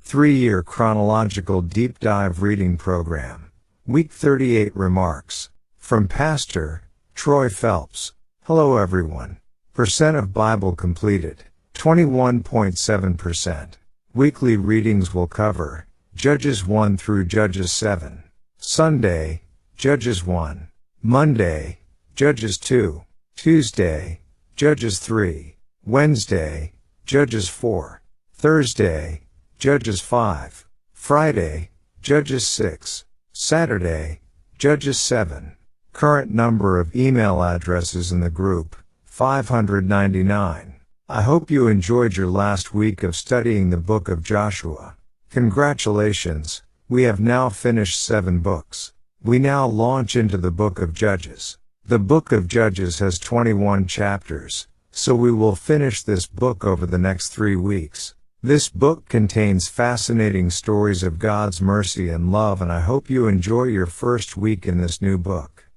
3-year chronological deep dive reading program. Week 38 remarks. From Pastor Troy Phelps. Hello everyone. Percent of Bible completed. 21.7%. Weekly readings will cover Judges 1 through Judges 7. Sunday, Judges 1. Monday, Judges 2. Tuesday, Judges 3. Wednesday, Judges 4. Thursday, Judges 5. Friday, Judges 6. Saturday, Judges 7. Current number of email addresses in the group, 599. I hope you enjoyed your last week of studying the book of Joshua. Congratulations, we have now finished 7 books. We now launch into the book of Judges. The book of Judges has 21 chapters, so we will finish this book over the next 3 weeks. This book contains fascinating stories of God's mercy and love, and I hope you enjoy your first week in this new book.